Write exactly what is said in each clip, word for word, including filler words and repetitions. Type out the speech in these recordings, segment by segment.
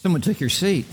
Someone took your seat.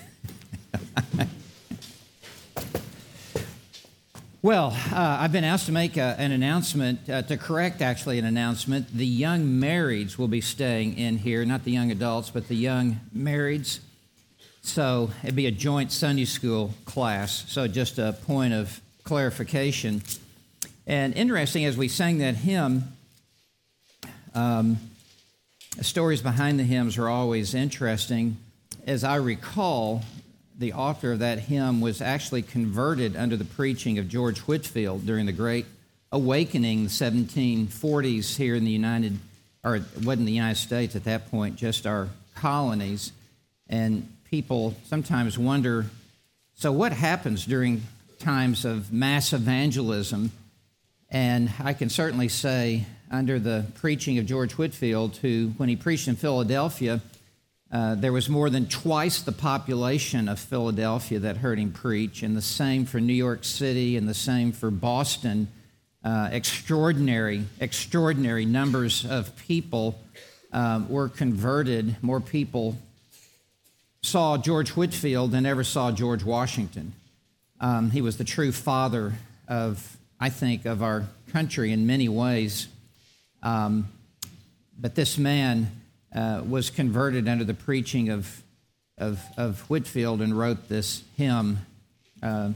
Well, uh, I've been asked to make a, an announcement, uh, to correct actually an announcement. The young marrieds will be staying in here, not the young adults, but the young marrieds. So it'd be a joint Sunday school class. So just a point of clarification. And interesting, as we sang that hymn, um, the stories behind the hymns are always interesting. As I recall, the author of that hymn was actually converted under the preaching of George Whitefield during the Great Awakening, the seventeen forties here in the United, or it wasn't the United States at that point, just our colonies. And people sometimes wonder, so what happens during times of mass evangelism? And I can certainly say, under the preaching of George Whitefield, who, when he preached in Philadelphia, Uh, there was more than twice the population of Philadelphia that heard him preach, and the same for New York City, and the same for Boston. Uh, extraordinary, extraordinary numbers of people um, were converted. More people saw George Whitefield than ever saw George Washington. Um, he was the true father of, I think, of our country in many ways. Um, but this man Uh, was converted under the preaching of, of, of Whitefield and wrote this hymn, uh,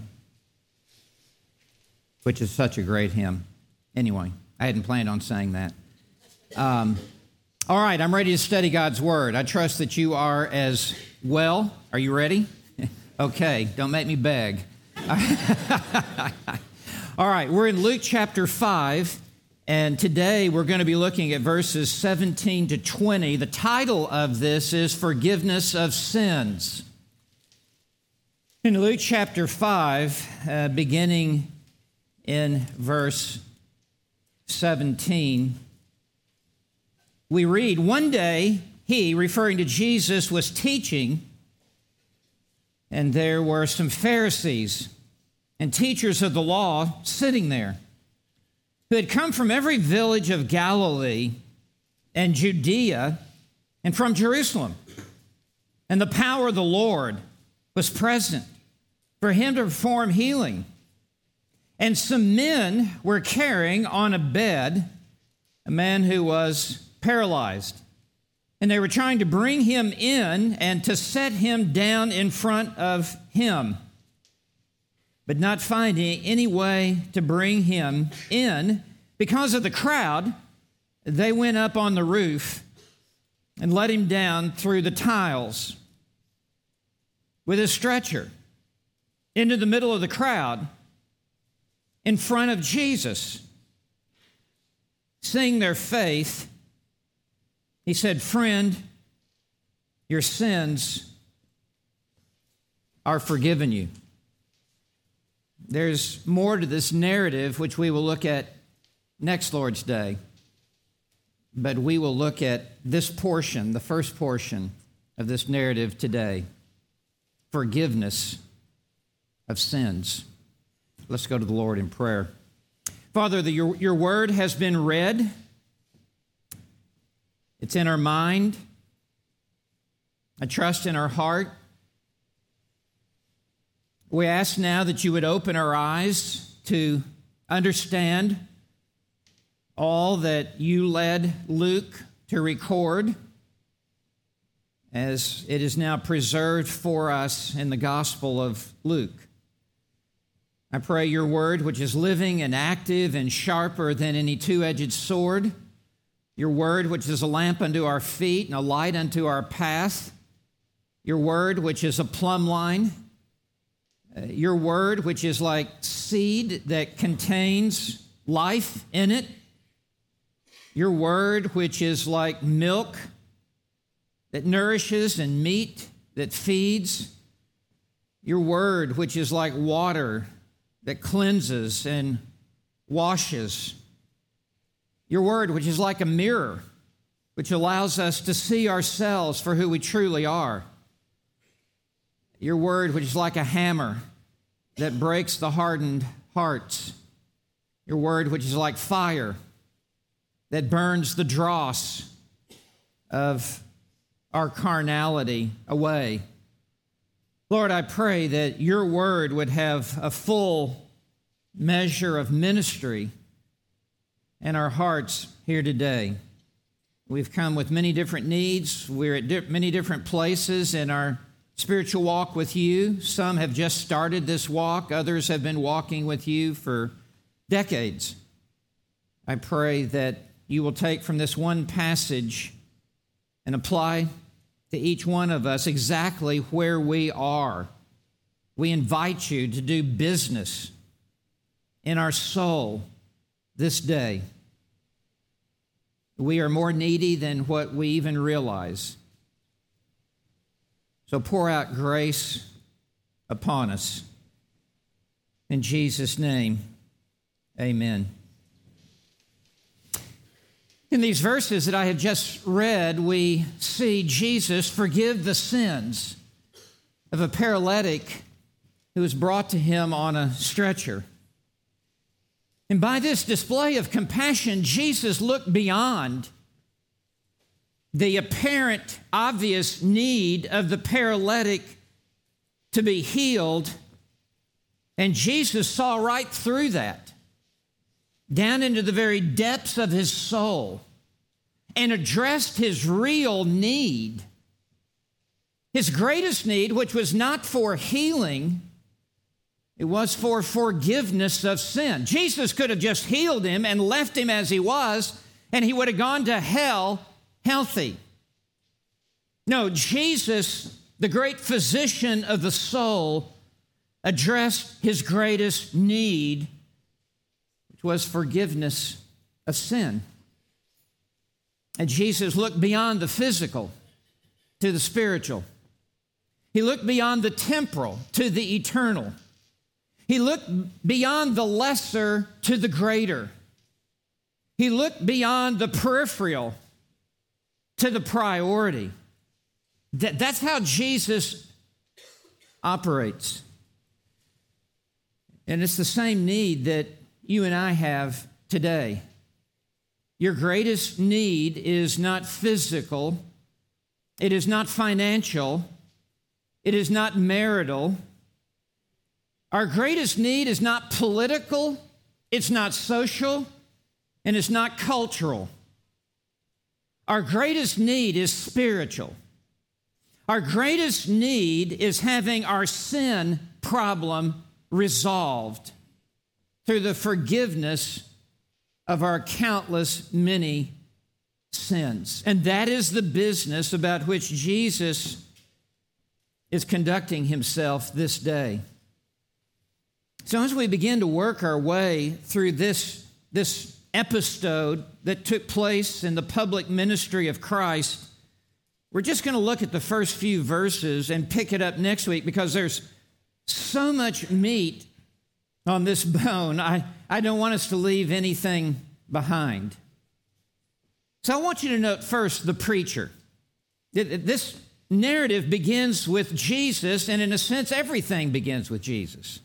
which is such a great hymn. Anyway, I hadn't planned on saying that. Um, all right, I'm ready to study God's Word. I trust that you are as well. Are you ready? Okay, don't make me beg. All right, we're in Luke chapter five. And today we're going to be looking at verses seventeen to twenty. The title of this is Forgiveness of Sins. In Luke chapter five, uh, beginning in verse seventeen, we read, "One day he," referring to Jesus, "was teaching, and there were some Pharisees and teachers of the law sitting there, who had come from every village of Galilee and Judea and from Jerusalem. And the power of the Lord was present for him to perform healing. And some men were carrying on a bed a man who was paralyzed. And they were trying to bring him in and to set him down in front of him. But not finding any way to bring him in because of the crowd, they went up on the roof and let him down through the tiles with a stretcher into the middle of the crowd in front of Jesus. Seeing their faith, he said, 'Friend, your sins are forgiven you.'" There's more to this narrative, which we will look at next Lord's Day. But we will look at this portion, the first portion of this narrative today. Forgiveness of sins. Let's go to the Lord in prayer. Father, the, your, your word has been read. It's in our mind. I trust in our heart. We ask now that you would open our eyes to understand all that you led Luke to record, as it is now preserved for us in the Gospel of Luke. I pray your word, which is living and active and sharper than any two-edged sword, your word, which is a lamp unto our feet and a light unto our path, your word, which is a plumb line, Uh, your word, which is like seed that contains life in it. Your word, which is like milk that nourishes and meat that feeds. Your word, which is like water that cleanses and washes. Your word, which is like a mirror, which allows us to see ourselves for who we truly are. Your word, which is like a hammer that breaks the hardened hearts. Your word, which is like fire that burns the dross of our carnality away. Lord, I pray that your word would have a full measure of ministry in our hearts here today. We've come with many different needs. We're at di- many different places in our spiritual walk with you. Some have just started this walk. Others have been walking with you for decades. I pray that you will take from this one passage and apply to each one of us exactly where we are. We invite you to do business in our soul this day. We are more needy than what we even realize. So pour out grace upon us. In Jesus' name, amen. In these verses that I have just read, we see Jesus forgive the sins of a paralytic who was brought to him on a stretcher. And by this display of compassion, Jesus looked beyond the apparent, obvious need of the paralytic to be healed, and Jesus saw right through that, down into the very depths of his soul, and addressed his real need. His greatest need, which was not for healing, it was for forgiveness of sin. Jesus could have just healed him and left him as he was, and he would have gone to hell healthy. No, Jesus, the great physician of the soul, addressed his greatest need, which was forgiveness of sin. And Jesus looked beyond the physical to the spiritual. He looked beyond the temporal to the eternal. He looked beyond the lesser to the greater. He looked beyond the peripheral to the priority. That, that's how Jesus operates. And it's the same need that you and I have today. Your greatest need is not physical. It is not financial. It is not marital. Our greatest need is not political, it's not social, and it's not cultural. Our greatest need is spiritual. Our greatest need is having our sin problem resolved through the forgiveness of our countless many sins. And that is the business about which Jesus is conducting himself this day. So as we begin to work our way through this, this episode that took place in the public ministry of Christ, we're just going to look at the first few verses and pick it up next week because there's so much meat on this bone. I, I don't want us to leave anything behind. So I want you to note first the preacher. This narrative begins with Jesus, and in a sense, everything begins with Jesus.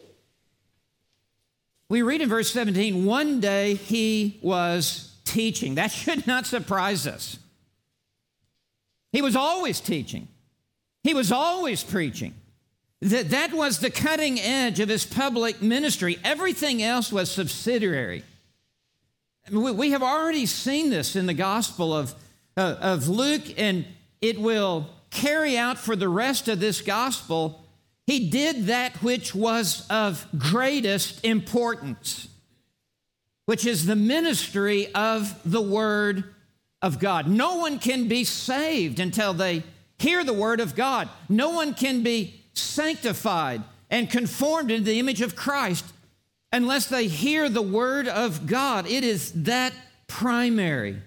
We read in verse seventeen, one day he was teaching. That should not surprise us. He was always teaching. He was always preaching. That, that was the cutting edge of his public ministry. Everything else was subsidiary. We, we have already seen this in the Gospel of, uh, of Luke, and it will carry out for the rest of this Gospel. He did that which was of greatest importance, which is the ministry of the Word of God. No one can be saved until they hear the Word of God. No one can be sanctified and conformed into the image of Christ unless they hear the Word of God. It is that primary.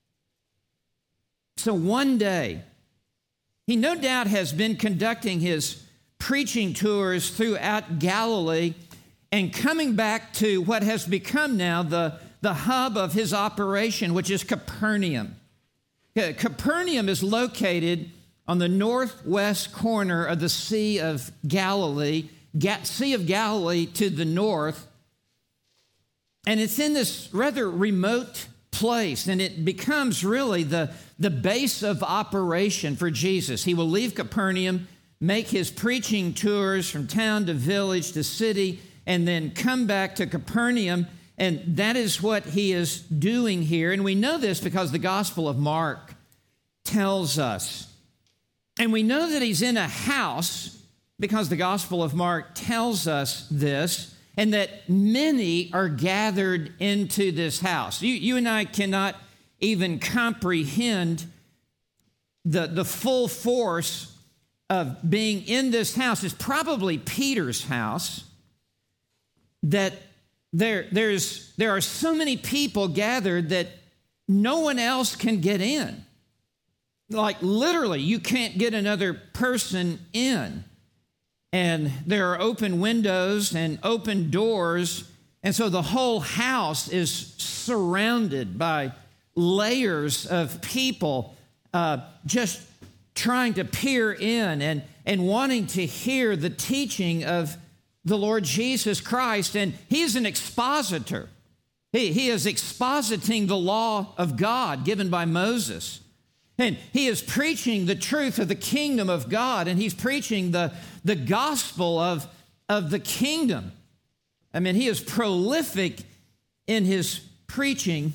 So one day, he no doubt has been conducting his preaching tours throughout Galilee and coming back to what has become now the, the hub of his operation, which is Capernaum. Capernaum is located on the northwest corner of the Sea of Galilee, Sea of Galilee to the north. And it's in this rather remote place, and it becomes really the, the base of operation for Jesus. He will leave Capernaum, make his preaching tours from town to village to city, and then come back to Capernaum, and that is what he is doing here. And we know this because the Gospel of Mark tells us. And we know that he's in a house because the Gospel of Mark tells us this, and that many are gathered into this house. You, you and I cannot even comprehend the, the full force of being in this house. It's probably Peter's house, that there, there's, there are so many people gathered that no one else can get in. Like literally, you can't get another person in. And there are open windows and open doors. And so the whole house is surrounded by layers of people uh, just trying to peer in and, and wanting to hear the teaching of the Lord Jesus Christ. And he's an expositor. He, he is expositing the law of God given by Moses. And he is preaching the truth of the kingdom of God, and he's preaching the, the gospel of, of the kingdom. I mean, he is prolific in his preaching.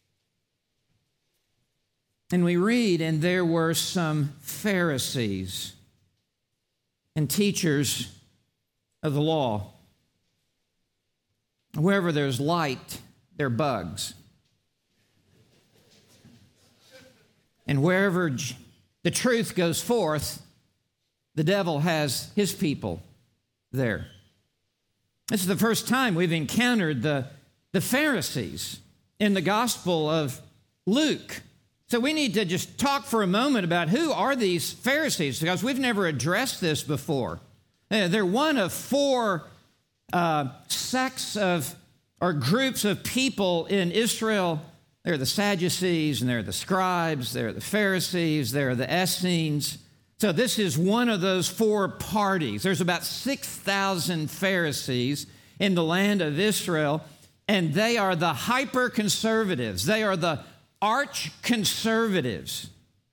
And we read, and there were some Pharisees and teachers of the law. Wherever there's light, there are bugs. And wherever the truth goes forth, the devil has his people there. This is the first time we've encountered the, the Pharisees in the Gospel of Luke. So we need to just talk for a moment about who are these Pharisees, because we've never addressed this before. They're one of four uh, sects of or groups of people in Israel. There are the Sadducees, and there are the scribes, there are the Pharisees, there are the Essenes. So this is one of those four parties. There's about six thousand Pharisees in the land of Israel, and they are the hyper-conservatives. They are the arch-conservatives.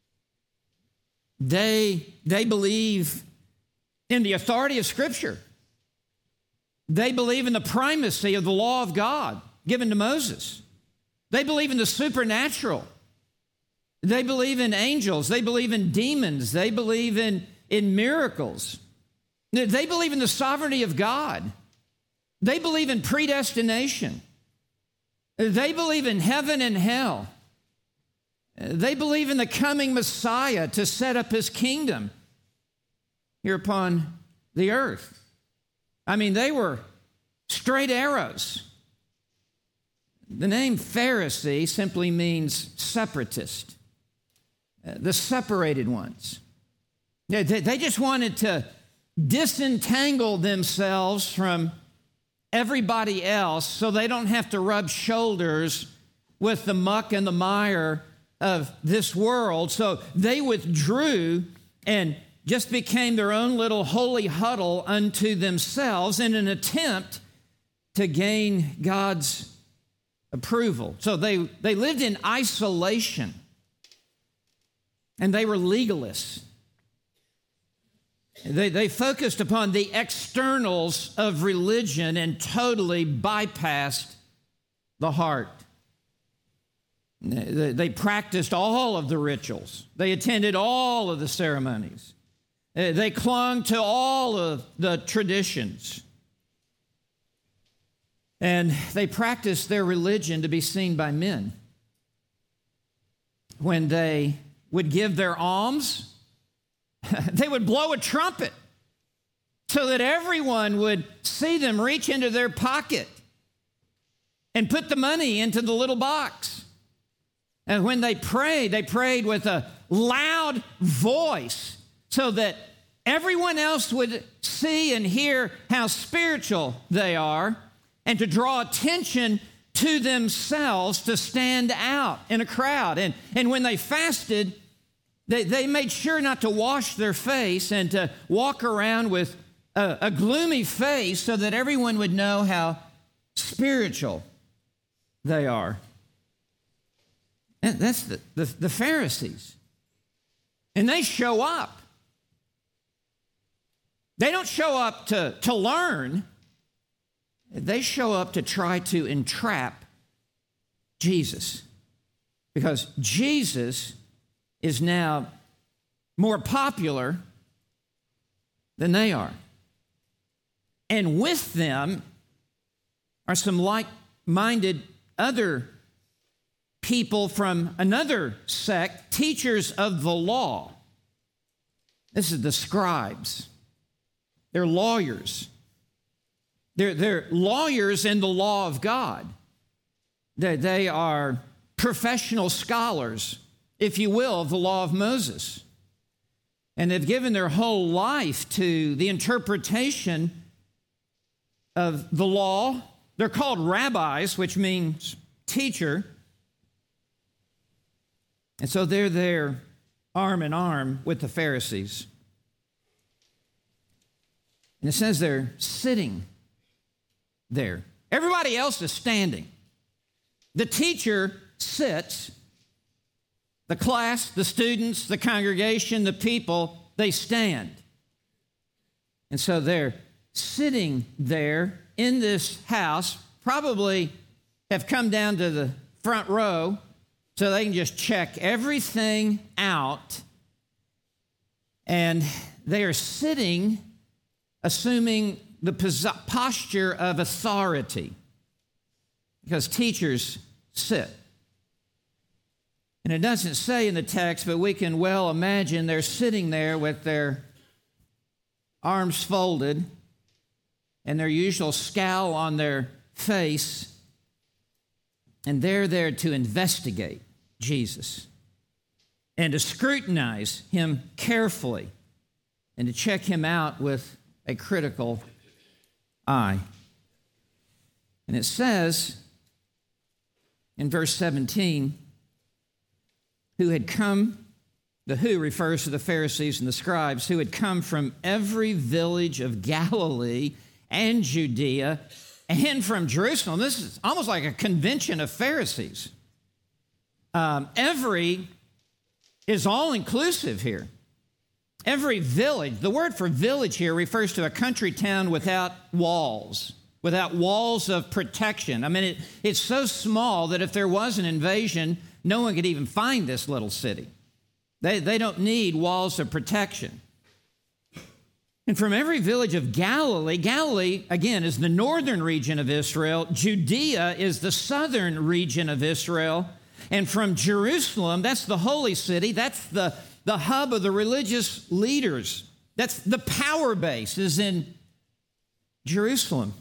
They, they believe in the authority of Scripture. They believe in the primacy of the law of God given to Moses. They believe in the supernatural. They believe in angels. They believe in demons. They believe in, in miracles. They believe in the sovereignty of God. They believe in predestination. They believe in heaven and hell. They believe in the coming Messiah to set up his kingdom here upon the earth. I mean, they were straight arrows. The name Pharisee simply means separatist, uh, the separated ones. They, they just wanted to disentangle themselves from everybody else so they don't have to rub shoulders with the muck and the mire of this world. So they withdrew and just became their own little holy huddle unto themselves in an attempt to gain God's approval. So they, they lived in isolation, and they were legalists. They, they focused upon the externals of religion and totally bypassed the heart. They, they practiced all of the rituals. They attended all of the ceremonies. They clung to all of the traditions. And they practiced their religion to be seen by men. When they would give their alms, they would blow a trumpet so that everyone would see them reach into their pocket and put the money into the little box. And when they prayed, they prayed with a loud voice so that everyone else would see and hear how spiritual they are, and to draw attention to themselves to stand out in a crowd. And, and when they fasted, they, they made sure not to wash their face and to walk around with a, a gloomy face so that everyone would know how spiritual they are. And that's the, the, the Pharisees. And they show up. They don't show up to, to learn. They show up to try to entrap Jesus. Because Jesus is now more popular than they are. And with them are some like-minded other people from another sect, teachers of the law. This is the scribes. They're lawyers. They're, they're lawyers in the law of God. They, they are professional scholars, if you will, of the law of Moses. And they've given their whole life to the interpretation of the law. They're called rabbis, which means teacher. And so they're there arm in arm with the Pharisees. And it says they're sitting there. Everybody else is standing. The teacher sits. The class, the students, the congregation, the people, they stand. And so they're sitting there in this house, probably have come down to the front row so they can just check everything out. And they are sitting, assuming the posture of authority, because teachers sit. And it doesn't say in the text, but we can well imagine they're sitting there with their arms folded and their usual scowl on their face, and they're there to investigate Jesus and to scrutinize him carefully and to check him out with a critical eye. And it says in verse seventeen, who had come, the who refers to the Pharisees and the scribes, who had come from every village of Galilee and Judea and from Jerusalem. This is almost like a convention of Pharisees. Um, every is all-inclusive here. Every village, the word for village here refers to a country town without walls, without walls of protection. I mean, it, it's so small that if there was an invasion, no one could even find this little city. They, they don't need walls of protection. And from every village of Galilee, Galilee, again, is the northern region of Israel. Judea is the southern region of Israel. And from Jerusalem, that's the holy city. That's the, the hub of the religious leaders. That's the power base is in Jerusalem.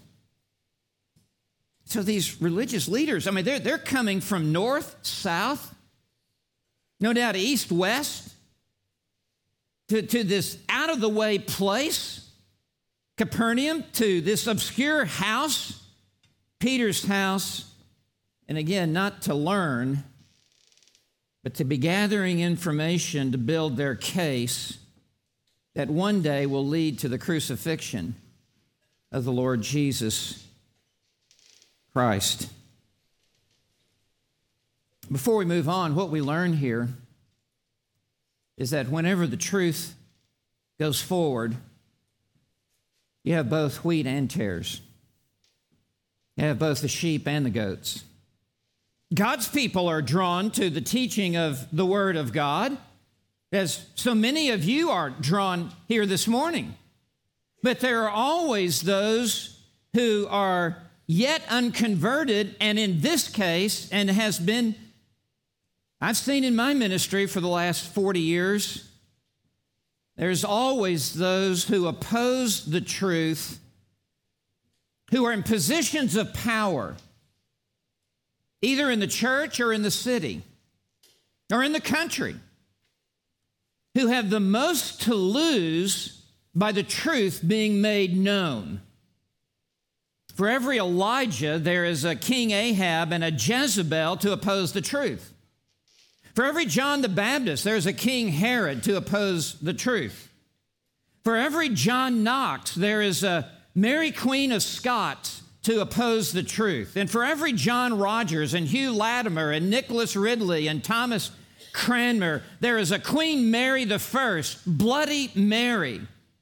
So these religious leaders, I mean, they're, they're coming from north, south, no doubt east, west, to, to this out-of-the-way place, Capernaum, to this obscure house, Peter's house, and again, not to learn, but to be gathering information to build their case that one day will lead to the crucifixion of the Lord Jesus Christ. Before we move on, what we learn here is that whenever the truth goes forward, you have both wheat and tares. You have both the sheep and the goats. God's people are drawn to the teaching of the Word of God, as so many of you are drawn here this morning. But there are always those who are yet unconverted, and in this case, and has been, I've seen in my ministry for the last forty years, there's always those who oppose the truth, who are in positions of power, either in the church or in the city or in the country, who have the most to lose by the truth being made known. For every Elijah, there is a King Ahab and a Jezebel to oppose the truth. For every John the Baptist, there's a King Herod to oppose the truth. For every John Knox, there is a Mary Queen of Scots to oppose the truth. And for every John Rogers and Hugh Latimer and Nicholas Ridley and Thomas Cranmer, there is a Queen Mary the First, Bloody Mary,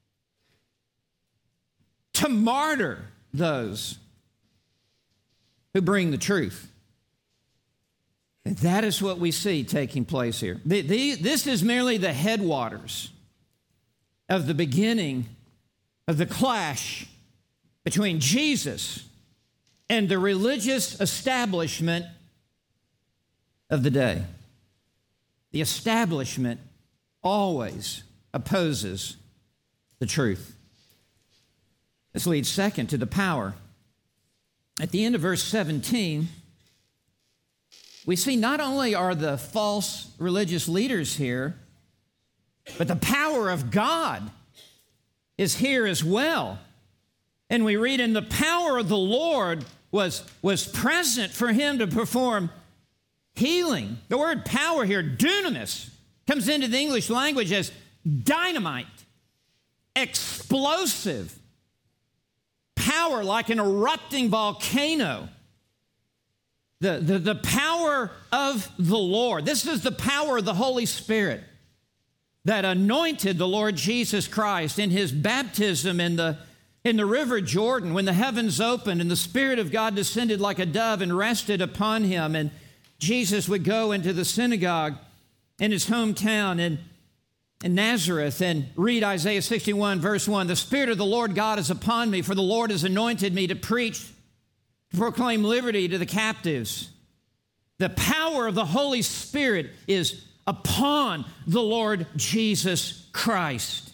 to martyr those who bring the truth. And that is what we see taking place here. The, the, this is merely the headwaters of the beginning of the clash between Jesus and the religious establishment of the day. The establishment always opposes the truth. This leads second to the power. At the end of verse seventeen, we see not only are the false religious leaders here, but the power of God is here as well. And we read, and the power of the Lord was, was present for him to perform healing. The word power here, dunamis, comes into the English language as dynamite, explosive, power like an erupting volcano. The, the, the power of the Lord. This is the power of the Holy Spirit that anointed the Lord Jesus Christ in his baptism in the, in the river Jordan when the heavens opened and the Spirit of God descended like a dove and rested upon him. And Jesus would go into the synagogue in his hometown in, in Nazareth and read Isaiah sixty-one, verse one. The Spirit of the Lord God is upon me, for the Lord has anointed me to preach, to proclaim liberty to the captives. The power of the Holy Spirit is upon the Lord Jesus Christ.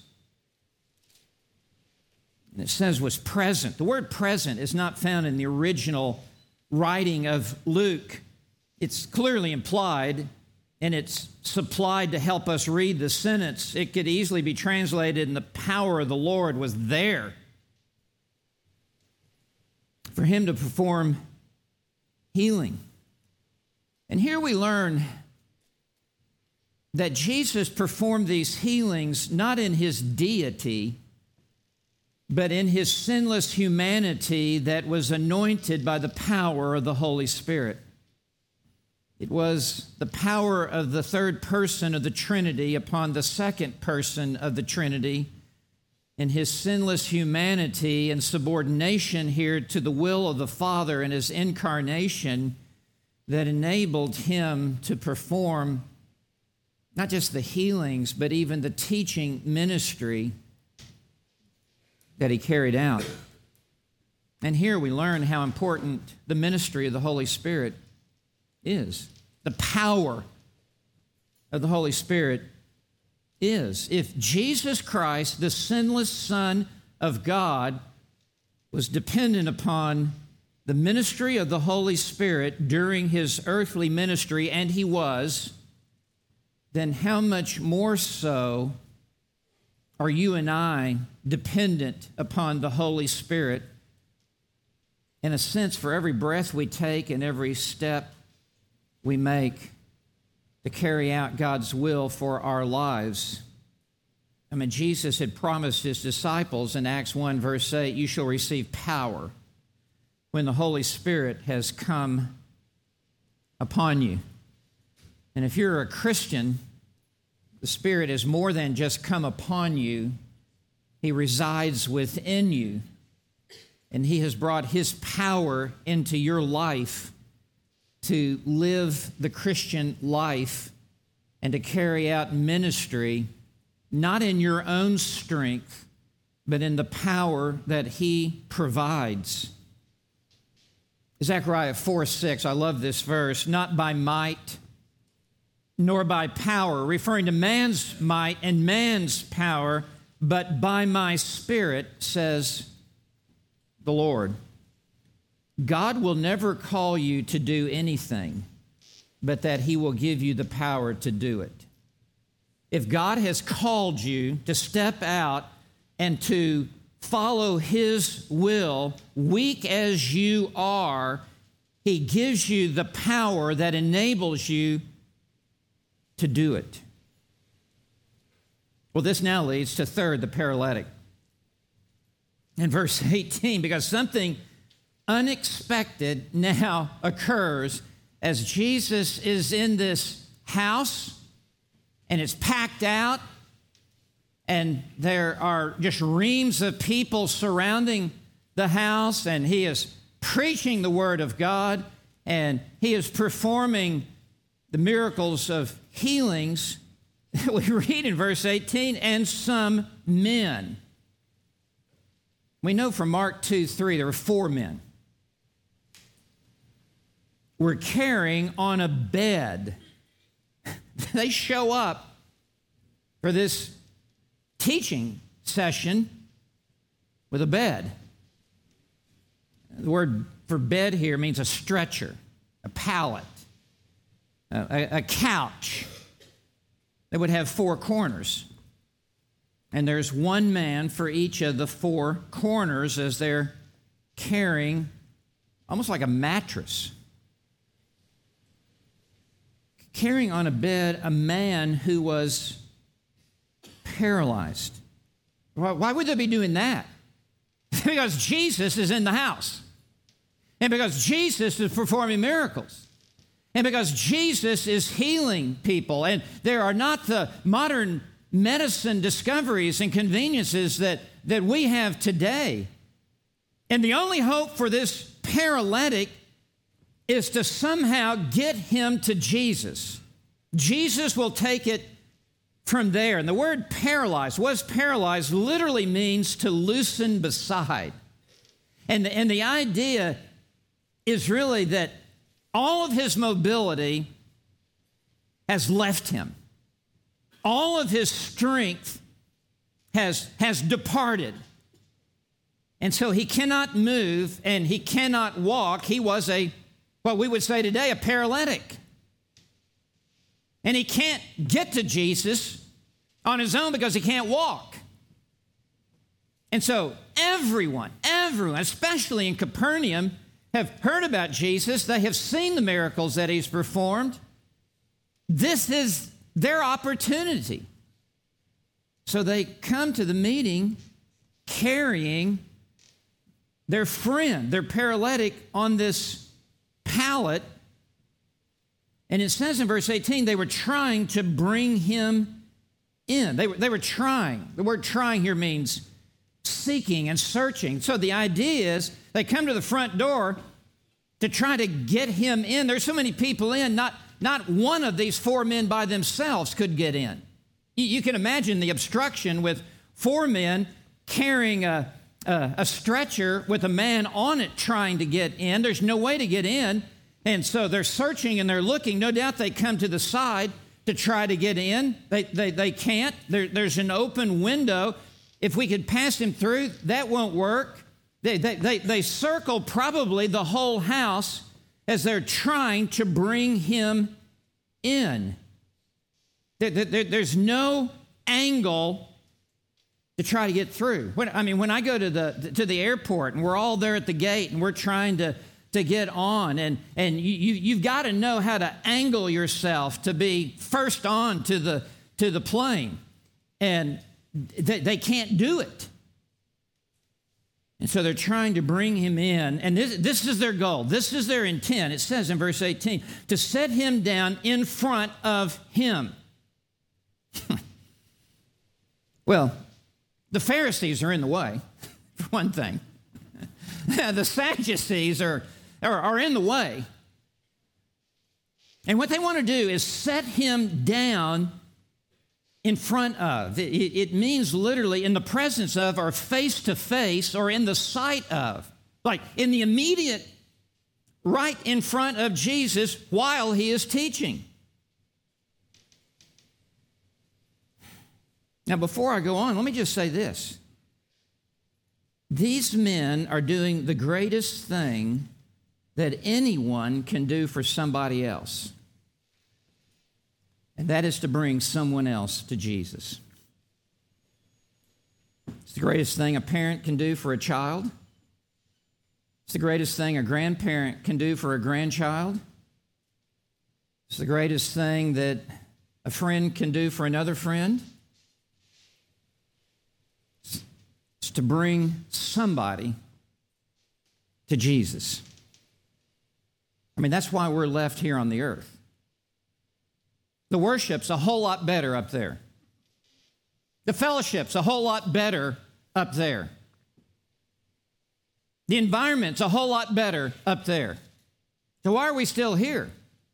And it says was present. The word present is not found in the original writing of Luke. It's clearly implied, and it's supplied to help us read the sentence. It could easily be translated, and the power of the Lord was there for him to perform healing. And here we learn that Jesus performed these healings not in his deity, but in his sinless humanity that was anointed by the power of the Holy Spirit. It was the power of the third person of the Trinity upon the second person of the Trinity in his sinless humanity and subordination here to the will of the Father in his incarnation that enabled him to perform not just the healings, but even the teaching ministry that he carried out. And here we learn how important the ministry of the Holy Spirit is. The power of the Holy Spirit is. If Jesus Christ, the sinless Son of God, was dependent upon the ministry of the Holy Spirit during his earthly ministry, and he was, then how much more so are you and I dependent upon the Holy Spirit, in a sense, for every breath we take and every step we make to carry out God's will for our lives. I mean, Jesus had promised his disciples in Acts one, verse eight, you shall receive power when the Holy Spirit has come upon you. And if you're a Christian, the Spirit has more than just come upon you. He resides within you, and he has brought his power into your life to live the Christian life and to carry out ministry, not in your own strength, but in the power that he provides. Zechariah four six, I love this verse, not by might nor by power, referring to man's might and man's power, but by my Spirit, says the Lord. God will never call you to do anything, but that he will give you the power to do it. If God has called you to step out and to follow his will, weak as you are, he gives you the power that enables you to do it. Well, this now leads to third, the paralytic. In verse eighteen, because something unexpected now occurs as Jesus is in this house, and it's packed out, and there are just reams of people surrounding the house, and he is preaching the word of God, and he is performing the miracles of healings. We read in verse eighteen, and some men. We know from Mark two three, there were four men. Were carrying on a bed. They show up for this teaching session with a bed. The word for bed here means a stretcher, a pallet, a, a couch that would have four corners. And there's one man for each of the four corners as they're carrying almost like a mattress. Carrying on a bed a man who was paralyzed. Why would they be doing that? Because Jesus is in the house. And because Jesus is performing miracles. And because Jesus is healing people. And there are not the modern medicine discoveries and conveniences that, that we have today. And the only hope for this paralytic is to somehow get him to Jesus. Jesus will take it from there. And the word paralyzed, was paralyzed, literally means to loosen beside. And the, and the idea is really that all of his mobility has left him. All of his strength has, has departed. And so he cannot move and he cannot walk. He was a, what we would say today, a paralytic. And he can't get to Jesus on his own because he can't walk. And so everyone, everyone, especially in Capernaum, have heard about Jesus. They have seen the miracles that he's performed. This is their opportunity. So they come to the meeting carrying their friend, their paralytic, on this pallet. And it says in verse eighteen, they were trying to bring him in. They were, they were trying. The word trying here means seeking and searching. So the idea is they come to the front door to try to get him in. There's so many people in, not, not one of these four men by themselves could get in. You, you can imagine the obstruction with four men carrying a, a, a stretcher with a man on it trying to get in. There's no way to get in. And so they're searching and they're looking. No doubt they come to the side to try to get in. They, they, they can't. There, there's an open window. If we could pass him through, that won't work. They, they, they, they circle probably the whole house as they're trying to bring him in. There, there, there's no angle to try to get through. When, I mean, when I go to the, to the airport and we're all there at the gate and we're trying to to get on, and, and you, you, you've got to know how to angle yourself to be first on to the, to the plane. And they, they can't do it. And so they're trying to bring him in, and this, this is their goal. This is their intent. It says in verse eighteen, to set him down in front of him. Well, the Pharisees are in the way, for one thing. The Sadducees are, are, are in the way. And what they want to do is set him down in front of. It, it means literally in the presence of, or face to face, or in the sight of. Like in the immediate, right in front of Jesus while he is teaching. Now, before I go on, let me just say this. These men are doing the greatest thing that anyone can do for somebody else. And that is to bring someone else to Jesus. It's the greatest thing a parent can do for a child. It's the greatest thing a grandparent can do for a grandchild. It's the greatest thing that a friend can do for another friend. It's to bring somebody to Jesus. I mean, that's why we're left here on the earth. The worship's a whole lot better up there. The fellowship's a whole lot better up there. The environment's a whole lot better up there. So why are we still here?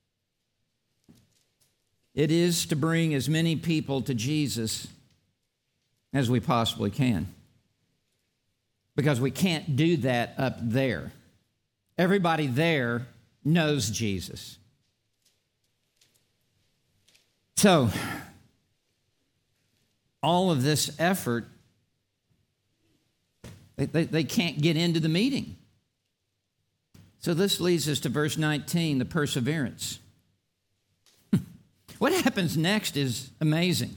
It is to bring as many people to Jesus as we possibly can. Because we can't do that up there. Everybody there knows Jesus. So, all of this effort, they, they, they can't get into the meeting. So this leads us to verse nineteen, the perseverance. What happens next is amazing.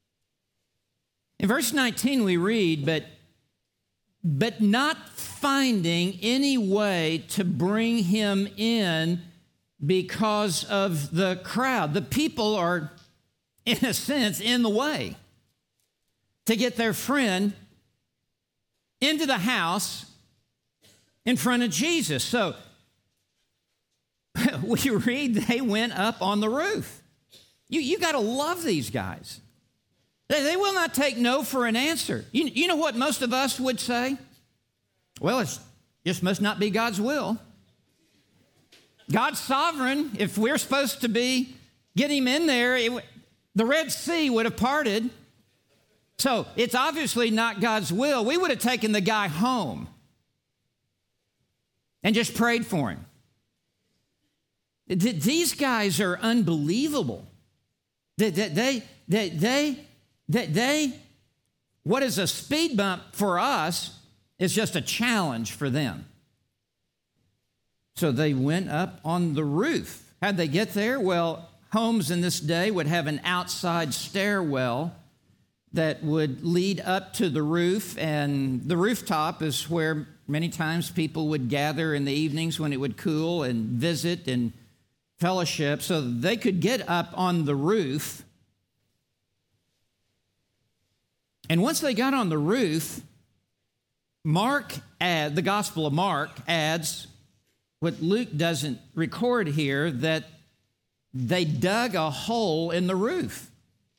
In verse nineteen we read, but, but not finding any way to bring him in because of the crowd. The people are, in a sense, in the way to get their friend into the house in front of Jesus. So we read they went up on the roof. You, you got to love these guys. They, they will not take no for an answer. You, you know what most of us would say? Well, it just must not be God's will. God's sovereign. If we're supposed to be, get him in there, it, the Red Sea would have parted. So it's obviously not God's will. We would have taken the guy home and just prayed for him. These guys are unbelievable. They, they, they, they, they, they, they, what is a speed bump for us is just a challenge for them. So they went up on the roof. How'd they get there? Well, homes in this day would have an outside stairwell that would lead up to the roof, and the rooftop is where many times people would gather in the evenings when it would cool and visit and fellowship, so they could get up on the roof. And once they got on the roof, Mark, add, the Gospel of Mark adds what Luke doesn't record here, that they dug a hole in the roof.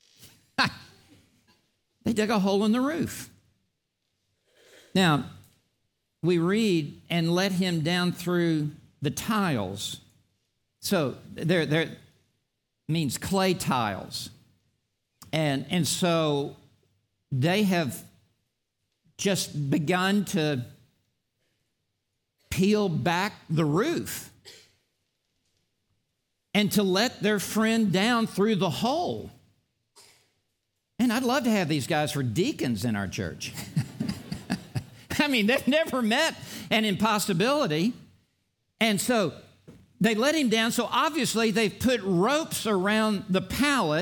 They dug a hole in the roof. Now, we read, and let him down through the tiles. So there, there means clay tiles. And, and so they have just begun to peel back the roof and to let their friend down through the hole. And I'd love to have these guys for deacons in our church. I mean, they've never met an impossibility. And so they let him down. So obviously they've put ropes around the pallet,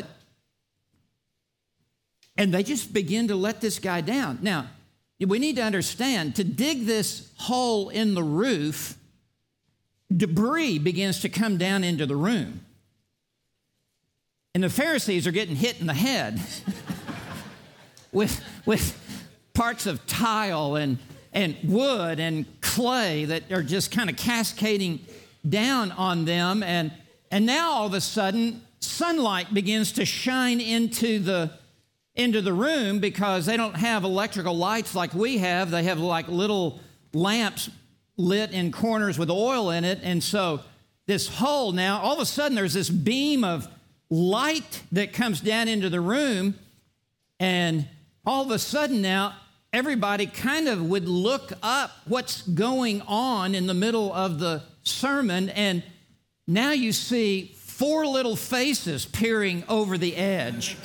and they just begin to let this guy down. Now, we need to understand, to dig this hole in the roof, debris begins to come down into the room. And the Pharisees are getting hit in the head with, with parts of tile and, and wood and clay that are just kind of cascading down on them. And, and now all of a sudden, sunlight begins to shine into the, into the room because they don't have electrical lights like we have. They have like little lamps lit in corners with oil in it. And so this hole now, all of a sudden there's this beam of light that comes down into the room, and all of a sudden now everybody kind of would look up what's going on in the middle of the sermon, and now you see four little faces peering over the edge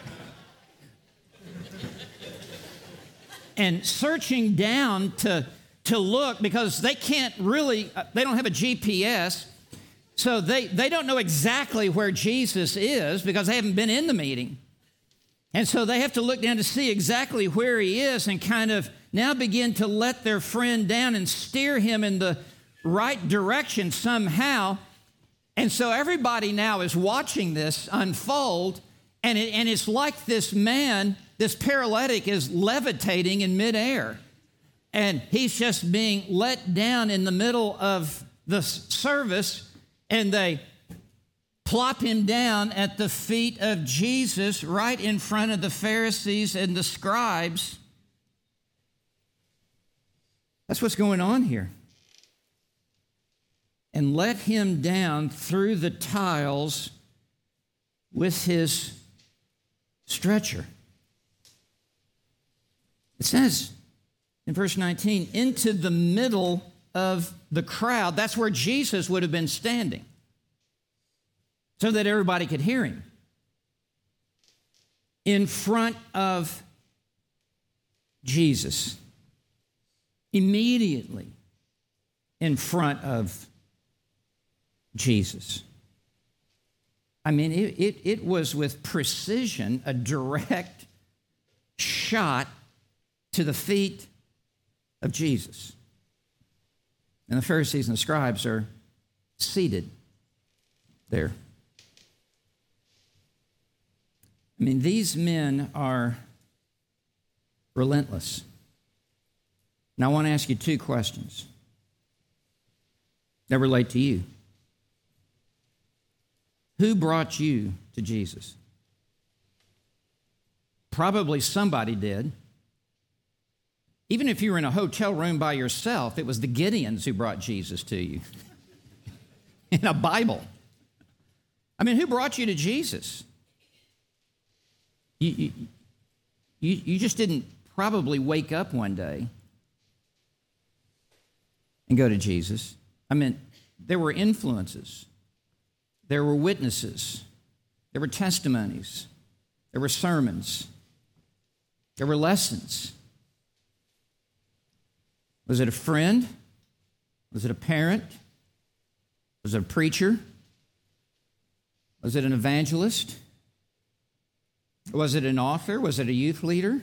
and searching down to, to look, because they can't really, they don't have a G P S. So they, they don't know exactly where Jesus is because they haven't been in the meeting. And so they have to look down to see exactly where he is and kind of now begin to let their friend down and steer him in the right direction somehow. And so everybody now is watching this unfold, and, it, and it's like this man, this paralytic, is levitating in midair. and he's just being let down in the middle of the service, and they plop him down at the feet of Jesus right in front of the Pharisees and the scribes. That's what's going on here. And let him down through the tiles with his stretcher. It says in verse nineteen, into the middle of the crowd. That's where Jesus would have been standing, so that everybody could hear him. In front of Jesus. Immediately in front of Jesus. I mean, it, it, it was with precision, a direct shot to the feet of Jesus. And the Pharisees and the scribes are seated there. I mean, these men are relentless. Now, I want to ask you two questions that relate to you. Who brought you to Jesus? Probably somebody did. Even if you were in a hotel room by yourself, it was the Gideons who brought Jesus to you in a Bible. I mean, who brought you to Jesus? You, you, you, you just didn't probably wake up one day and go to Jesus. I mean, there were influences. There were witnesses. There were testimonies. There were sermons. There were lessons. Was it a friend? Was it a parent? Was it a preacher? Was it an evangelist? Was it an author? Was it a youth leader?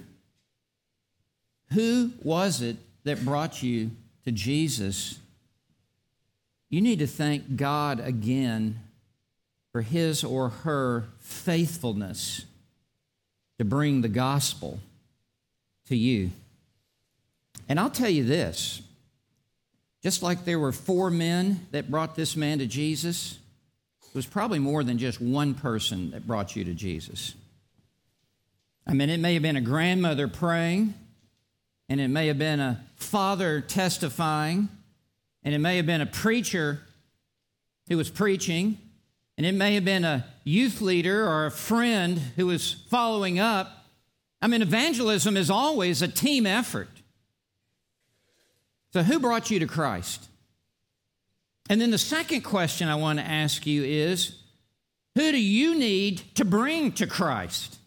Who was it that brought you to Jesus? You need to thank God again for his or her faithfulness to bring the gospel to you. And I'll tell you this, just like there were four men that brought this man to Jesus, it was probably more than just one person that brought you to Jesus. I mean, it may have been a grandmother praying, and it may have been a father testifying, and it may have been a preacher who was preaching, and it may have been a youth leader or a friend who was following up. I mean, evangelism is always a team effort. So who brought you to Christ? And then the second question I want to ask you is, who do you need to bring to Christ?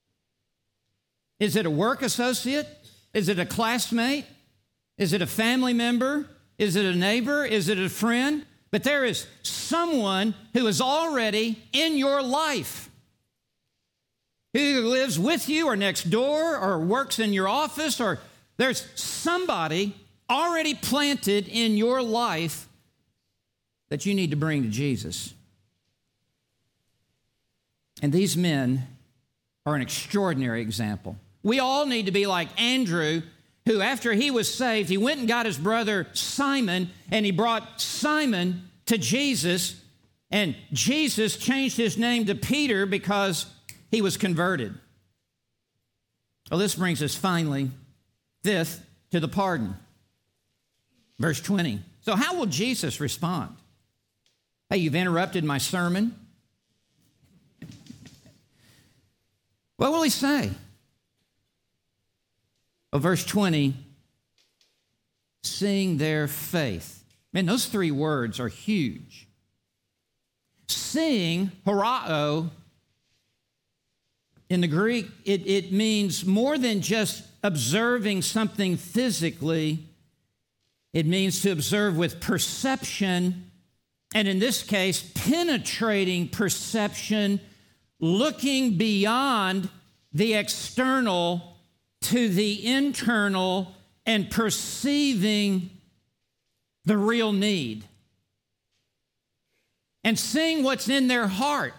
Is it a work associate? Is it a classmate? Is it a family member? Is it a neighbor? Is it a friend? But there is someone who is already in your life, who either lives with you or next door or works in your office, or there's somebody already planted in your life that you need to bring to Jesus. And these men are an extraordinary example. We all need to be like Andrew, who after he was saved, he went and got his brother Simon, and he brought Simon to Jesus, and Jesus changed his name to Peter because he was converted. Well, this brings us finally, fifth, to the pardon. Verse twenty. So how will Jesus respond? Hey, you've interrupted my sermon. What will he say? Well, verse twenty, seeing their faith. Man, those three words are huge. Seeing, horao, in the Greek, it, it means more than just observing something physically. It means to observe with perception, and in this case, penetrating perception, looking beyond the external to the internal and perceiving the real need and seeing what's in their heart.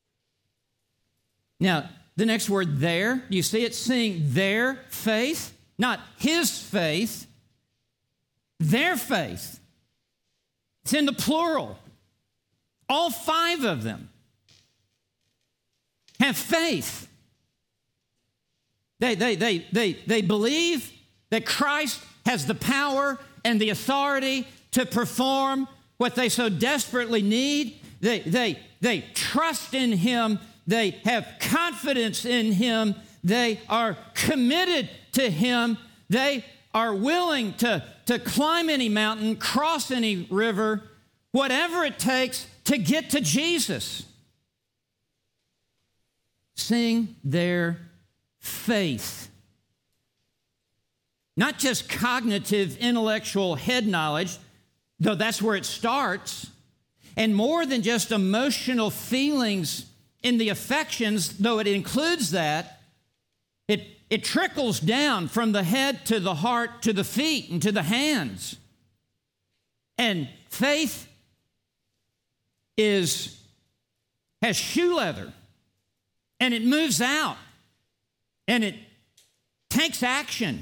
Now, the next word, there, you see it, seeing their faith. not his faith, their faith. It's in the plural. All five of them have faith. They, they, they, they, they believe that Christ has the power and the authority to perform what they so desperately need. They, they, they trust in him. They have confidence in him. They are committed to him. They are willing to, to climb any mountain, cross any river, whatever it takes to get to Jesus. Seeing their faith. Not just cognitive, intellectual head knowledge, though that's where it starts, and more than just emotional feelings in the affections, though it includes that, it, it trickles down from the head to the heart to the feet and to the hands. And faith is has shoe leather, and it moves out, and it takes action.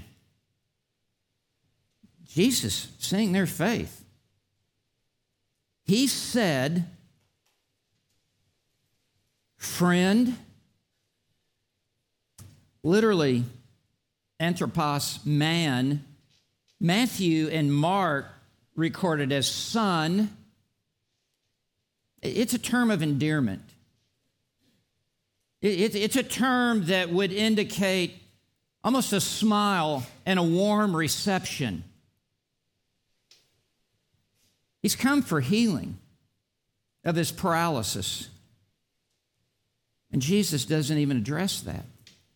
Jesus, seeing their faith, he said, friend, literally, anthropos, man. Matthew and Mark recorded as son. It's a term of endearment. It's a term that would indicate almost a smile and a warm reception. He's come for healing of his paralysis. And Jesus doesn't even address that.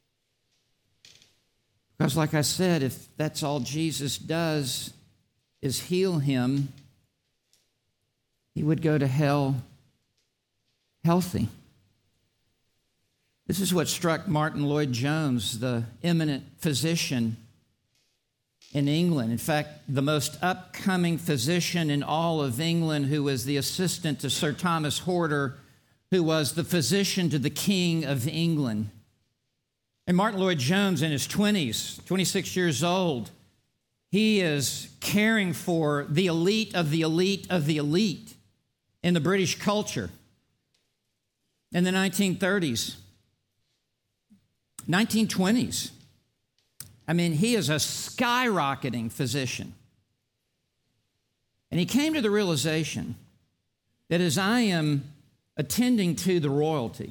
Because like I said, if that's all Jesus does is heal him, he would go to hell healthy. This is what struck Martin Lloyd-Jones, the eminent physician in England. In fact, the most upcoming physician in all of England, who was the assistant to Sir Thomas Horder, who was the physician to the King of England. And Martin Lloyd-Jones, in his twenties, twenty-six years old, he is caring for the elite of the elite of the elite in the British culture. In the nineteen thirties, nineteen twenties, I mean, he is a skyrocketing physician. And he came to the realization that as I am attending to the royalty,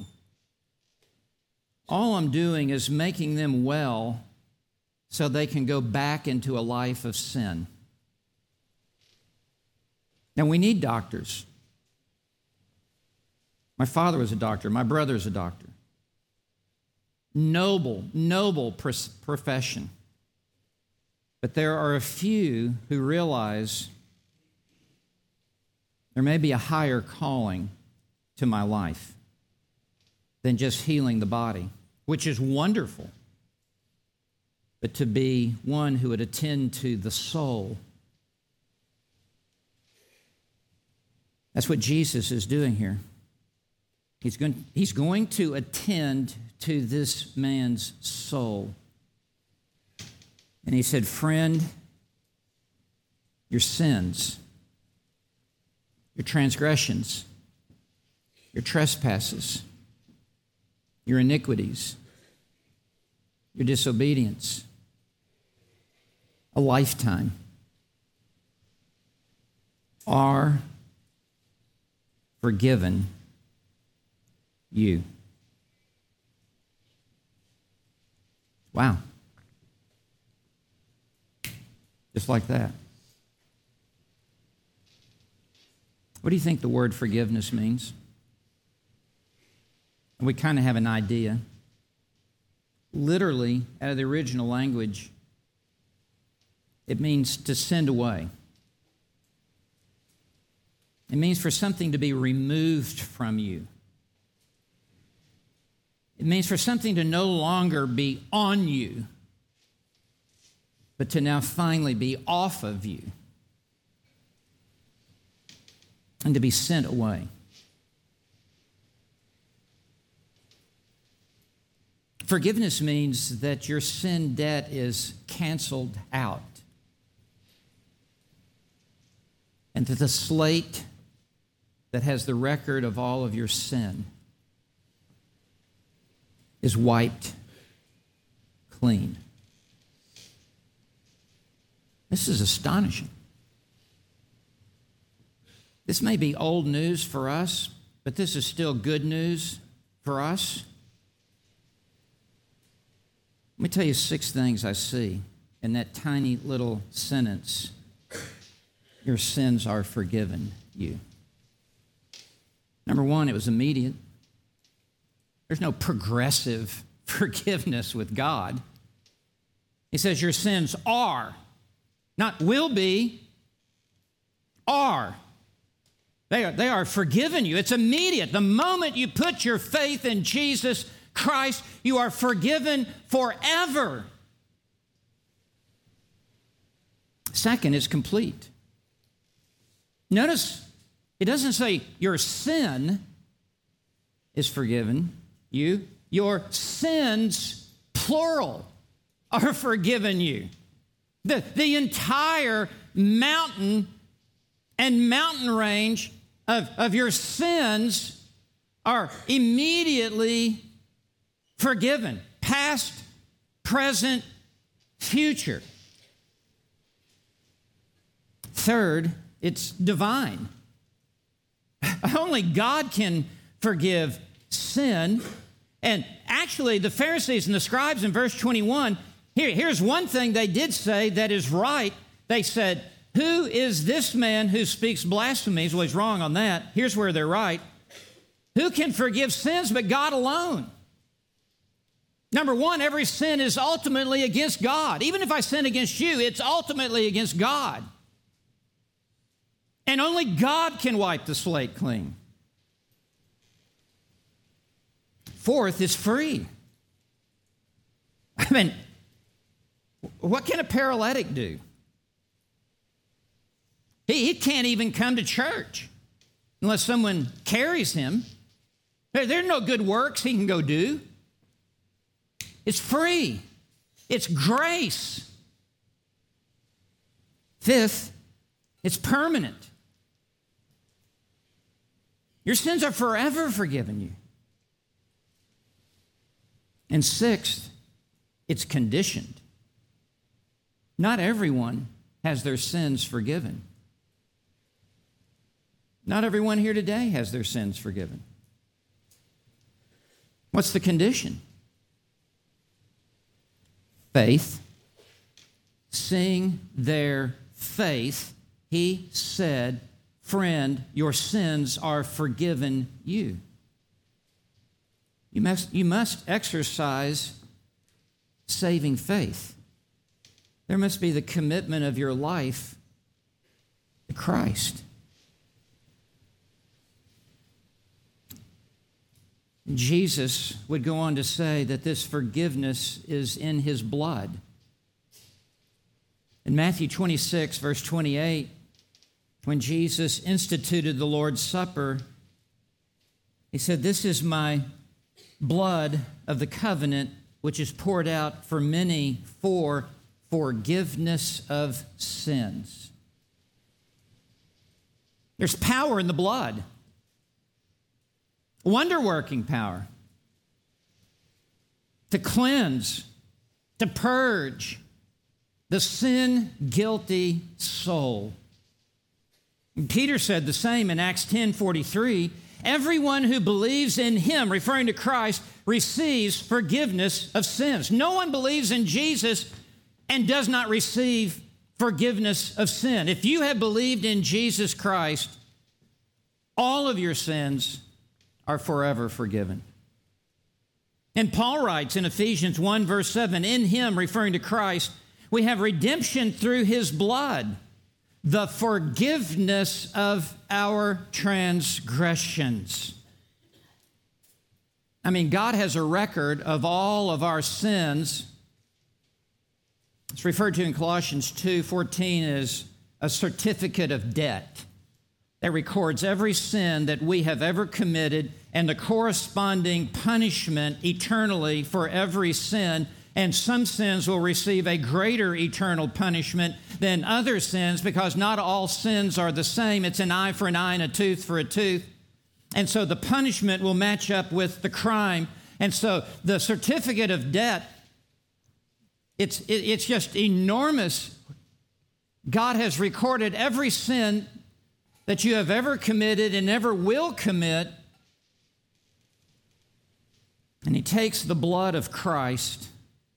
all I'm doing is making them well so they can go back into a life of sin. Now, we need doctors. My father was a doctor. My brother is a doctor. Noble, noble profession. But there are a few who realize there may be a higher calling to my life than just healing the body, which is wonderful, but to be one who would attend to the soul. That's what Jesus is doing here. He's going, he's going to attend to this man's soul. And he said, friend, your sins, your transgressions, your trespasses, your iniquities, your disobedience, a lifetime are forgiven you. Wow. Just like that. What do you think the word forgiveness means? We kind of have an idea. Literally, out of the original language, it means to send away. It means for something to be removed from you. It means for something to no longer be on you, but to now finally be off of you and to be sent away. Forgiveness means that your sin debt is canceled out, and that the slate that has the record of all of your sin is wiped clean. This is astonishing. This may be old news for us, but this is still good news for us. Let me tell you six things I see in that tiny little sentence. Your sins are forgiven you. Number one, it was immediate. There's no progressive forgiveness with God. He says your sins are, not will be, are. They are, they are forgiven you. It's immediate. The moment you put your faith in Jesus Christ, you are forgiven forever. Second is complete. Notice it doesn't say your sin is forgiven you. Your sins, plural, are forgiven you. The, the entire mountain and mountain range of, of your sins are immediately forgiven. Past, present, future. Third, it's divine. Only God can forgive sin. And actually, the Pharisees and the scribes in verse twenty-one, here, here's one thing they did say that is right. They said, who is this man who speaks blasphemies? Well, he's wrong on that. Here's where they're right. Who can forgive sins but God alone? Number one, every sin is ultimately against God. Even if I sin against you, it's ultimately against God. And only God can wipe the slate clean. Fourth is free. I mean, what can a paralytic do? He, he can't even come to church unless someone carries him. There, there are no good works he can go do. It's free. It's grace. Fifth, it's permanent. Your sins are forever forgiven you. And sixth, it's conditioned. Not everyone has their sins forgiven. Not everyone here today has their sins forgiven. What's the condition? Faith. Seeing their faith, he said, friend, your sins are forgiven you. You must, you must exercise saving faith. There must be the commitment of your life to Christ. Jesus would go on to say that this forgiveness is in his blood. In Matthew twenty-six, verse twenty-eight, when Jesus instituted the Lord's Supper, he said, this is my blood of the covenant, which is poured out for many for forgiveness of sins. There's power in the blood. Wonder-working power to cleanse, to purge the sin-guilty soul. And Peter said the same in Acts ten forty-three. Everyone who believes in him, referring to Christ, receives forgiveness of sins. No one believes in Jesus and does not receive forgiveness of sin. If you have believed in Jesus Christ, all of your sins are forever forgiven. And Paul writes in Ephesians one, verse seven, in him, referring to Christ, we have redemption through his blood, the forgiveness of our transgressions. I mean, God has a record of all of our sins. It's referred to in Colossians two fourteen as a certificate of debt. that records every sin that we have ever committed and the corresponding punishment eternally for every sin. And some sins will receive a greater eternal punishment than other sins because not all sins are the same. It's an eye for an eye and a tooth for a tooth. And so the punishment will match up with the crime. And so the certificate of debt, it's, it, it's just enormous. God has recorded every sin that you have ever committed and ever will commit. And he takes the blood of Christ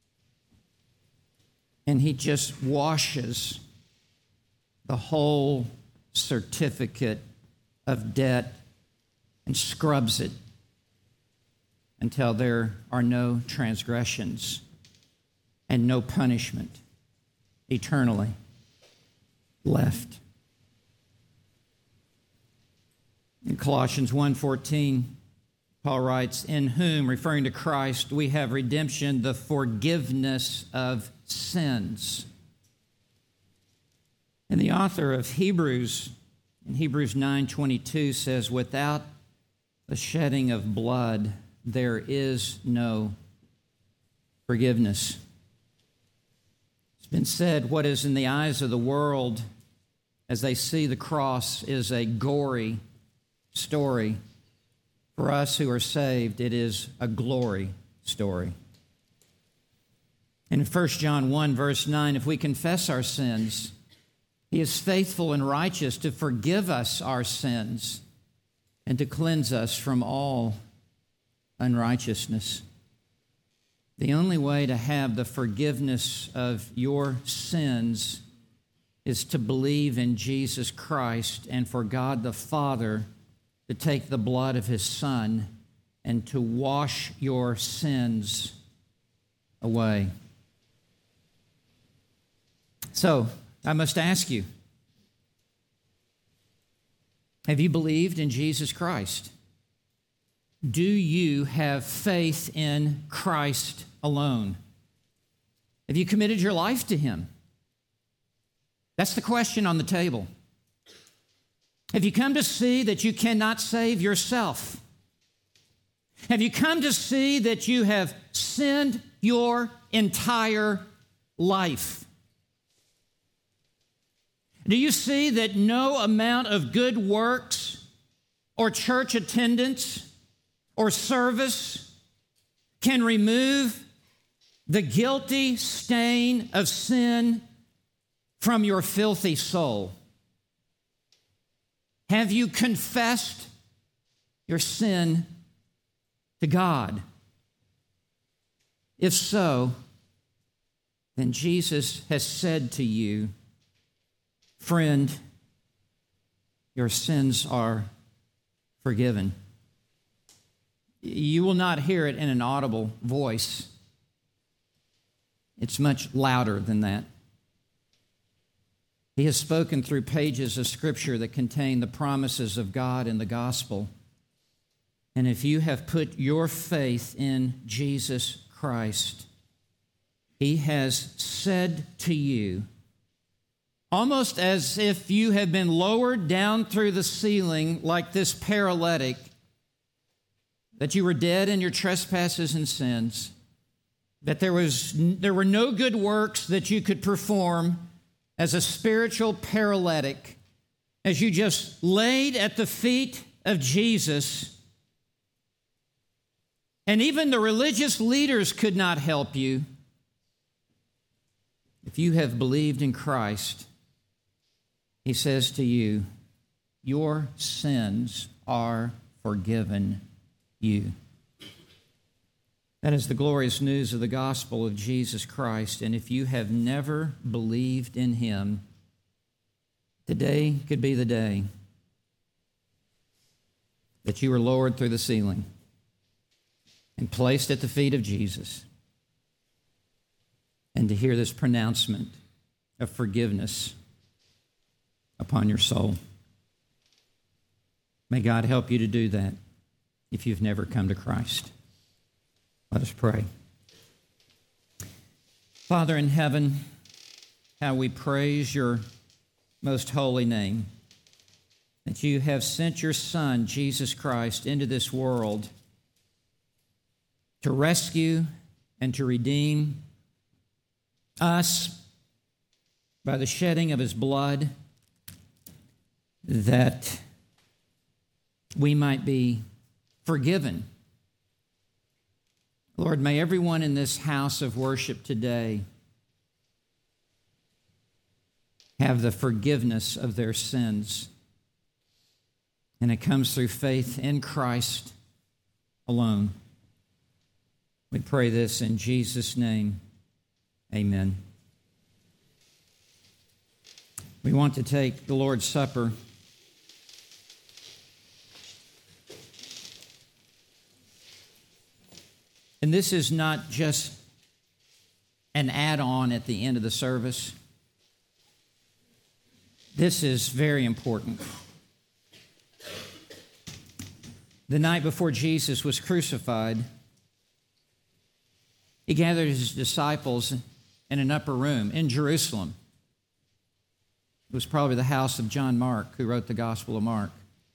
and he just washes the whole certificate of debt and scrubs it until there are no transgressions and no punishment eternally left. In Colossians one fourteen, Paul writes, in whom, referring to Christ, we have redemption, the forgiveness of sins. And the author of Hebrews, in Hebrews nine twenty-two, says, without the shedding of blood, there is no forgiveness. It's been said, what is in the eyes of the world as they see the cross is a gory story. For us who are saved, it is a glory story. In First John one, verse nine, if we confess our sins, he is faithful and righteous to forgive us our sins and to cleanse us from all unrighteousness. The only way to have the forgiveness of your sins is to believe in Jesus Christ and for God the Father to take the blood of his Son and to wash your sins away. So, I must ask you, have you believed in Jesus Christ? Do you have faith in Christ alone? Have you committed your life to him? That's the question on the table. Have you come to see that you cannot save yourself? Have you come to see that you have sinned your entire life? Do you see that no amount of good works or church attendance or service can remove the guilty stain of sin from your filthy soul? Have you confessed your sin to God? If so, then Jesus has said to you, friend, your sins are forgiven. You will not hear it in an audible voice. It's much louder than that. He has spoken through pages of Scripture that contain the promises of God in the gospel. And if you have put your faith in Jesus Christ, he has said to you, almost as if you have been lowered down through the ceiling like this paralytic, that you were dead in your trespasses and sins, that there was there were no good works that you could perform as a spiritual paralytic, as you just laid at the feet of Jesus, and even the religious leaders could not help you. If you have believed in Christ, he says to you, your sins are forgiven you. That is the glorious news of the gospel of Jesus Christ. And if you have never believed in him, today could be the day that you were lowered through the ceiling and placed at the feet of Jesus, and to hear this pronouncement of forgiveness upon your soul. May God help you to do that if you've never come to Christ. Let us pray. Father in heaven, how we praise your most holy name. that you have sent your Son, Jesus Christ, into this world to rescue and to redeem us by the shedding of his blood, that we might be forgiven. Lord, may everyone in this house of worship today have the forgiveness of their sins. And it comes through faith in Christ alone. We pray this in Jesus' name. Amen. We want to take the Lord's Supper. And this is not just an add-on at the end of the service. This is very important. The night before Jesus was crucified, he gathered his disciples in an upper room in Jerusalem. It was probably the house of John Mark, who wrote the Gospel of Mark.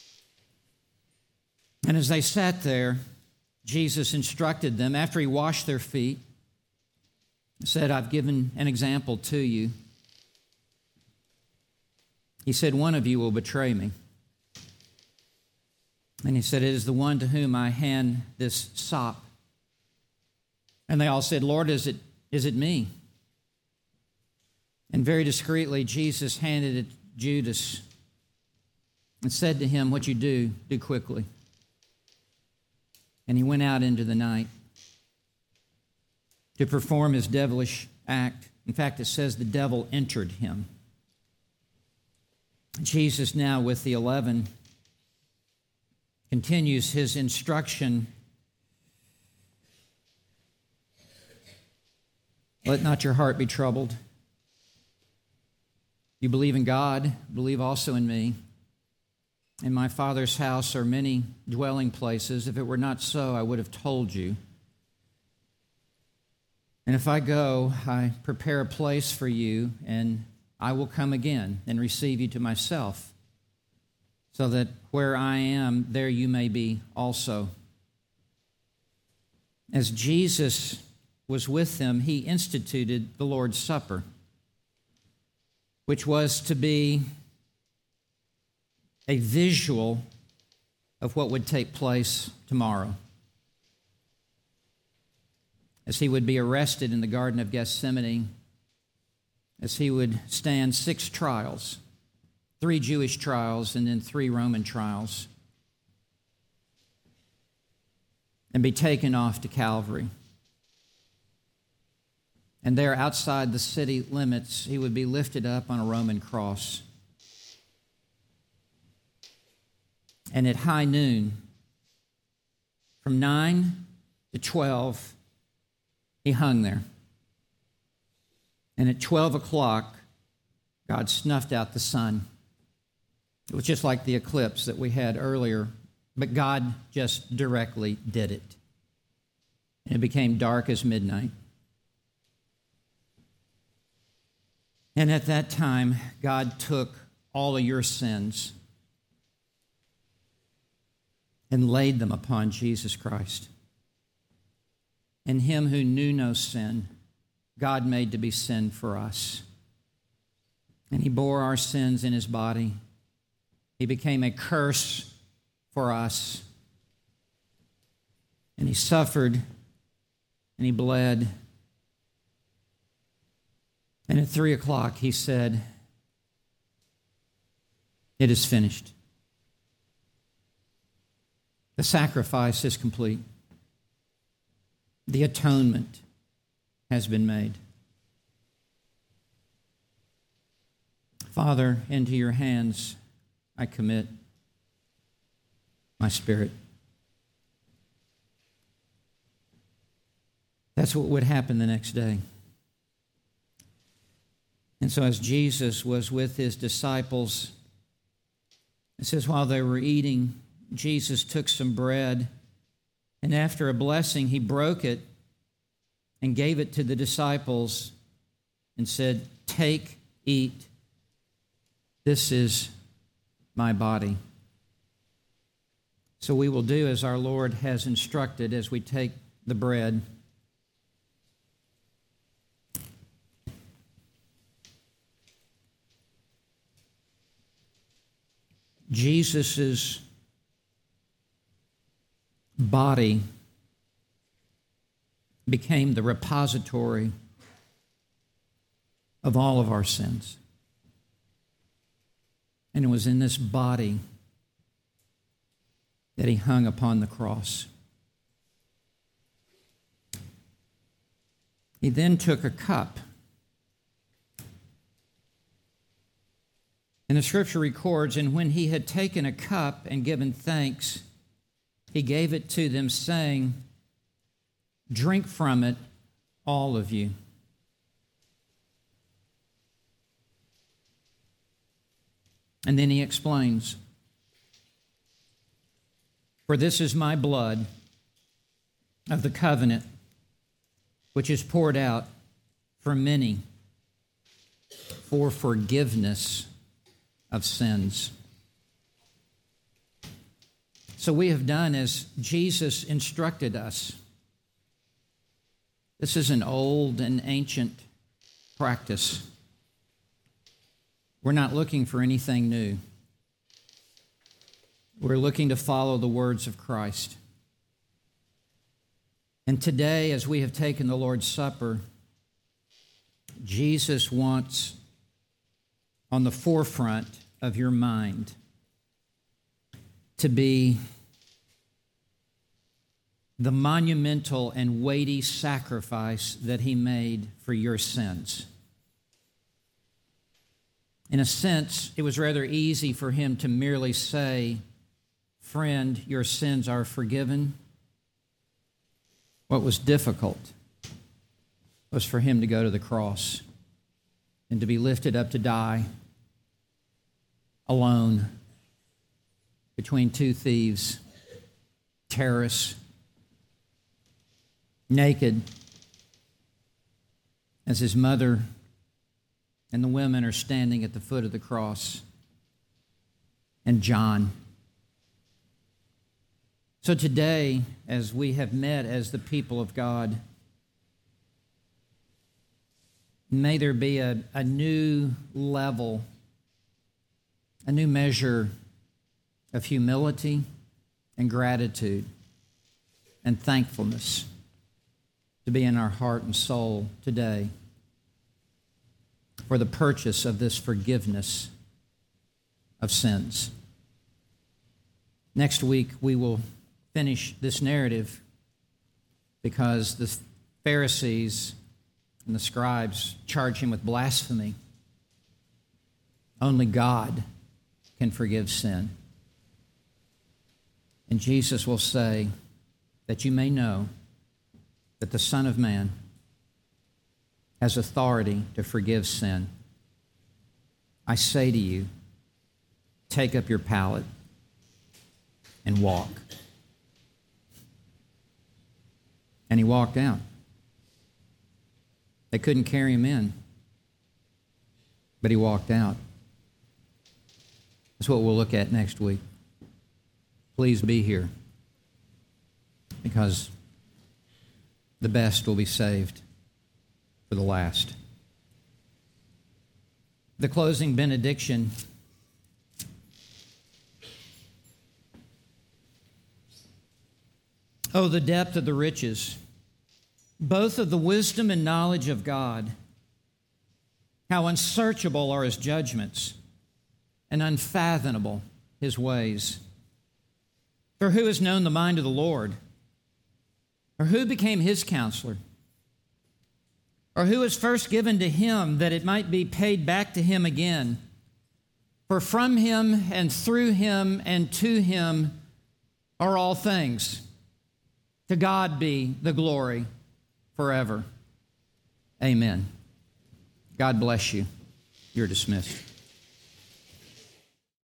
And as they sat there, Jesus instructed them, after he washed their feet, said, I've given an example to you. He said, one of you will betray me. And he said, it is the one to whom I hand this sop. And they all said, Lord, is it, is it me? And very discreetly, Jesus handed it to Judas and said to him, what you do, do quickly. And he went out into the night to perform his devilish act. In fact, it says the devil entered him. Jesus now with the eleven continues his instruction. Let not your heart be troubled. You believe in God, believe also in me. In my Father's house are many dwelling places. If it were not so, I would have told you. And if I go, I prepare a place for you, and I will come again and receive you to myself, so that where I am, there you may be also. As Jesus was with them, he instituted the Lord's Supper, which was to be a visual of what would take place tomorrow. As he would be arrested in the Garden of Gethsemane, as he would stand six trials, three Jewish trials and then three Roman trials, and be taken off to Calvary. And there outside the city limits, he would be lifted up on a Roman cross. And at high noon, from nine to twelve, he hung there. And at twelve o'clock, God snuffed out the sun. It was just like the eclipse that we had earlier, but God just directly did it. And it became dark as midnight. And at that time, God took all of your sins and laid them upon Jesus Christ. And him who knew no sin, God made to be sin for us. And he bore our sins in his body. He became a curse for us. And he suffered, and he bled. And at three o'clock, he said, it is finished. The sacrifice is complete. The atonement has been made. Father, into your hands I commit my spirit. That's what would happen the next day. And so as Jesus was with his disciples, it says while they were eating, Jesus took some bread, and after a blessing, he broke it and gave it to the disciples and said, take, eat. This is my body. So we will do as our Lord has instructed as we take the bread. Jesus' body became the repository of all of our sins. And it was in this body that he hung upon the cross. He then took a cup. And the scripture records, and when he had taken a cup and given thanks, he gave it to them, saying, "Drink from it, all of you. And then he explains, "For this is my blood of the covenant, which is poured out for many for forgiveness of sins." So we have done as Jesus instructed us. This is an old and ancient practice. We're not looking for anything new. We're looking to follow the words of Christ. And today, as we have taken the Lord's Supper, Jesus wants on the forefront of your mind to be the monumental and weighty sacrifice that he made for your sins. In a sense, it was rather easy for him to merely say, "Friend, your sins are forgiven." What was difficult was for him to go to the cross and to be lifted up to die alone between two thieves, terrorists, naked, as his mother and the women are standing at the foot of the cross, and John. So today, as we have met as the people of God, may there be a, a new level, a new measure of humility and gratitude and thankfulness to be in our heart and soul today for the purchase of this forgiveness of sins. Next week, we will finish this narrative because the Pharisees and the scribes charge him with blasphemy. Only God can forgive sin. And Jesus will say that you may know that the Son of Man has authority to forgive sin. I say to you, take up your pallet and walk. And he walked out. They couldn't carry him in, but he walked out. That's what we'll look at next week. Please be here, because the best will be saved for the last. The closing benediction. Oh, the depth of the riches, both of the wisdom and knowledge of God. How unsearchable are his judgments and unfathomable his ways. For who has known the mind of the Lord? Or who became his counselor? Or who was first given to him that it might be paid back to him again? For from him and through him and to him are all things. To God be the glory forever. Amen. God bless you. You're dismissed.